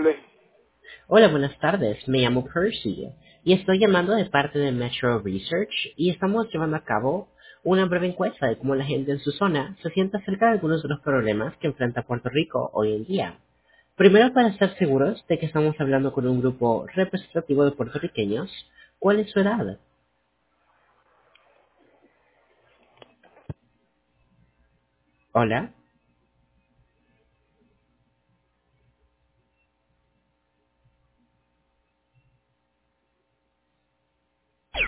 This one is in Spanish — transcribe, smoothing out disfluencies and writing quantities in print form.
tardes. Hola, buenas tardes. Me llamo Percy y estoy llamando de parte de Metro Research y estamos llevando a cabo una breve encuesta de cómo la gente en su zona se siente acerca de algunos de los problemas que enfrenta Puerto Rico hoy en día. Primero, para estar seguros de que estamos hablando con un grupo representativo de puertorriqueños, ¿cuál es su edad? Hola.